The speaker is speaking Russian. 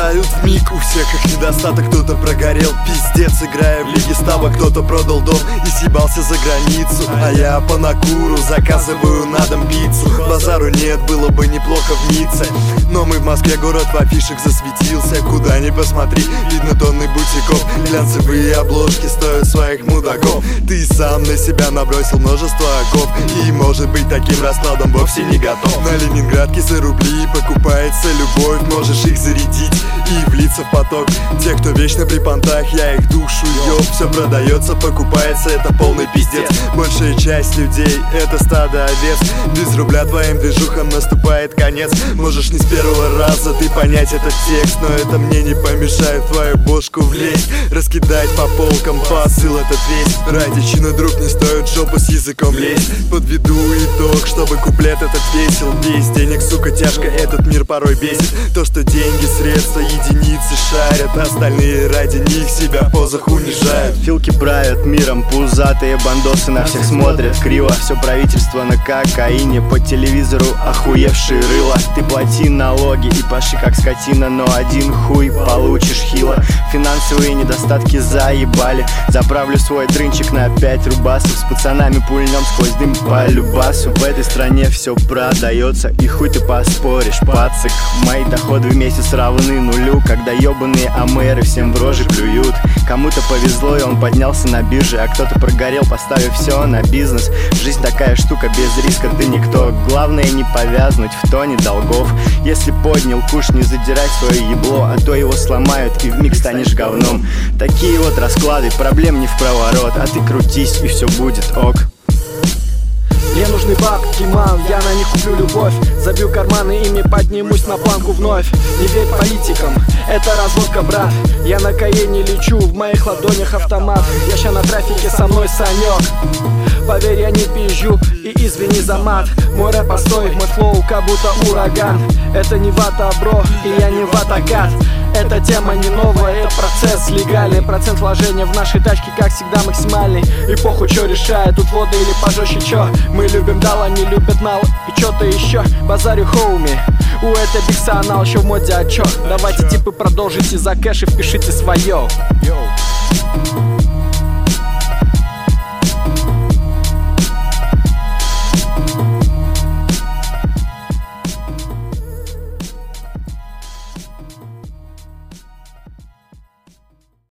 исчезают вмиг. У всех их недостаток, кто-то прогорел, пиздец, играя в лиге ставок. Кто-то продал дом и съебался за границу, а я по накуру заказываю на дом пиццу. Базару нет, было бы неплохо в Ницце, но мы в Москве, город в афишах засветился. Куда ни посмотри, видно тонны бутиков. Глянцевые обложки стоят своих мудаков. Ты сам на себя набросил множество оков, и может быть таким раскладом вовсе не готов. На Ленинградке за рубли покупается любовь. Можешь их зарядить и влиться в поток. Те, кто вечно при понтах, я их душу ёб. Все продается, покупается, это полный пиздец. Большая часть людей — это стадо овец. Без рубля твоим движухам наступает конец. Можешь не с первого раза ты понять этот текст, но это мне не помешает в твою бошку влезть. Раскидать по полкам посыл этот весь. Ради чина, друг, не стоит жопу с языком лезть. Подведу итог, чтобы куплет этот весел. Без денег, сука, тяжко этот мир порой бесит. То, что деньги, средства, единицы шарят, остальные ради них себя в позах унижают. Филки правят миром, пузатые бандосы на всех смотрят криво. Все правительство на кокаине, по телевизору охуевшие рыла. Ты плати налоги и паши как скотина, но один хуй получишь хило. Финансовые недостатки заебали. Заправлю свой дрынчик на 5 рубасов. С пацанами пульнем сквозь дым по любасу. В этой стране все продается, и хуй ты поспоришь, пацик. Мои доходы в месяц равны нулю, когда ебаные амеры всем в рожи плюют. Кому-то повезло, и он поднялся на бирже, а кто-то прогорел, поставив все на бизнес. Жизнь такая штука, без риска ты никто. Главное не повязнуть в тоне долгов. Если поднял куш, не задирай свое ебло, а то его сломают и вмиг станешь говном. Такие вот расклады, проблем не в проворот, а ты крутись и все будет ок. Мне нужны бабки, мам, я на них куплю любовь. Забью карманы, ими поднимусь на планку вновь. Не верь политикам, это разводка, брат. Я на Каене лечу, в моих ладонях автомат. Я ща на трафике, со мной Санек. Поверь, я не пизжу, и извини за мат. Мой рэп постой, мой флоу как будто ураган. Это не вата, бро, и я не ватакат. Эта тема не новая, это процесс легальный. Процент вложения в нашей тачке, как всегда, максимальный. И похуй, чё решает, тут вода или пожестче, чё. Мы любим дал, они любят нал и чё-то еще. Базарю, хоуми, у этой биксанал еще в моде отчет. Давайте типы продолжите за кэш и впишите свое.